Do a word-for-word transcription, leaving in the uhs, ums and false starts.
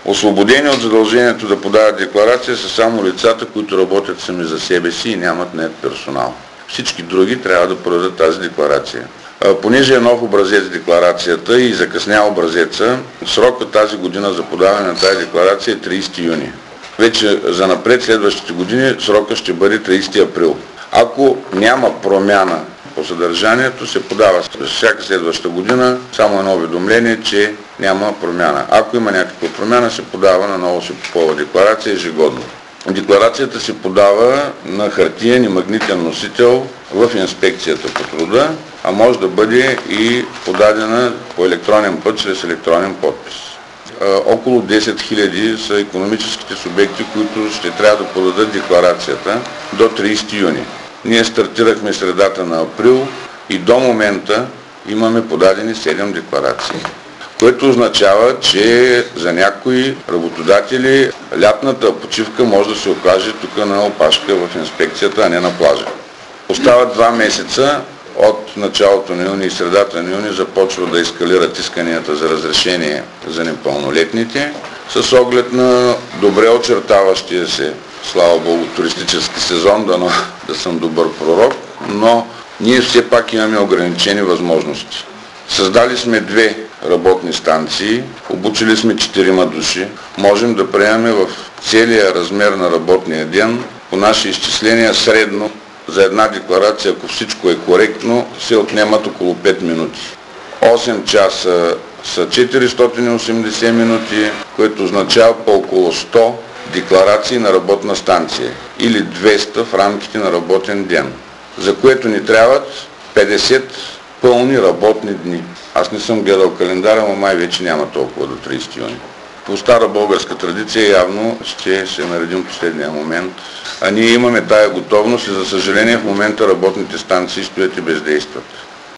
Освободени от задължението да подават декларация са само лицата, които работят сами за себе си и нямат нает персонал. Всички други трябва да подадат тази декларация. Понеже е нов образец декларацията и закъсня образеца, срокът тази година за подаване на тази декларация е тридесети юни. Вече за напред следващите години срокът ще бъде тридесети април. Ако няма промяна по съдържанието, се подава всяка следваща година само едно уведомление, че няма промяна. Ако има някаква промяна, се подава на ново се попълва декларация ежегодно. Декларацията се подава на хартиен и магнитен носител в инспекцията по труда, а може да бъде и подадена по електронен път, чрез електронен подпис. Около десет хиляди са икономическите субекти, които ще трябва да подадат декларацията до тридесети юни. Ние стартирахме средата на април и до момента имаме подадени седем декларации, което означава, че за някои работодатели лятната почивка може да се окаже тук на опашка в инспекцията, а не на плажа. Остават два месеца. От началото на юни и средата на юни започва да ескалират исканията за разрешение за непълнолетните, с оглед на добре очертаващия се, слава Богу, туристически сезон, да, но, да съм добър пророк, но ние все пак имаме ограничени възможности. Създали сме две работни станции, обучили сме четирима души, можем да приемем в целия размер на работния ден, по наши изчисления средно, за една декларация, ако всичко е коректно, се отнемат около пет минути. осем часа са четиристотин и осемдесет минути, което означава по около сто декларации на работна станция или двеста в рамките на работен ден, за което ни трябват петдесет пълни работни дни. Аз не съм гледал календара, но май вече няма толкова до тридесети юни. По стара българска традиция явно ще се наредим последния момент. А ние имаме тая готовност и за съжаление в момента работните станции стоят и бездействат.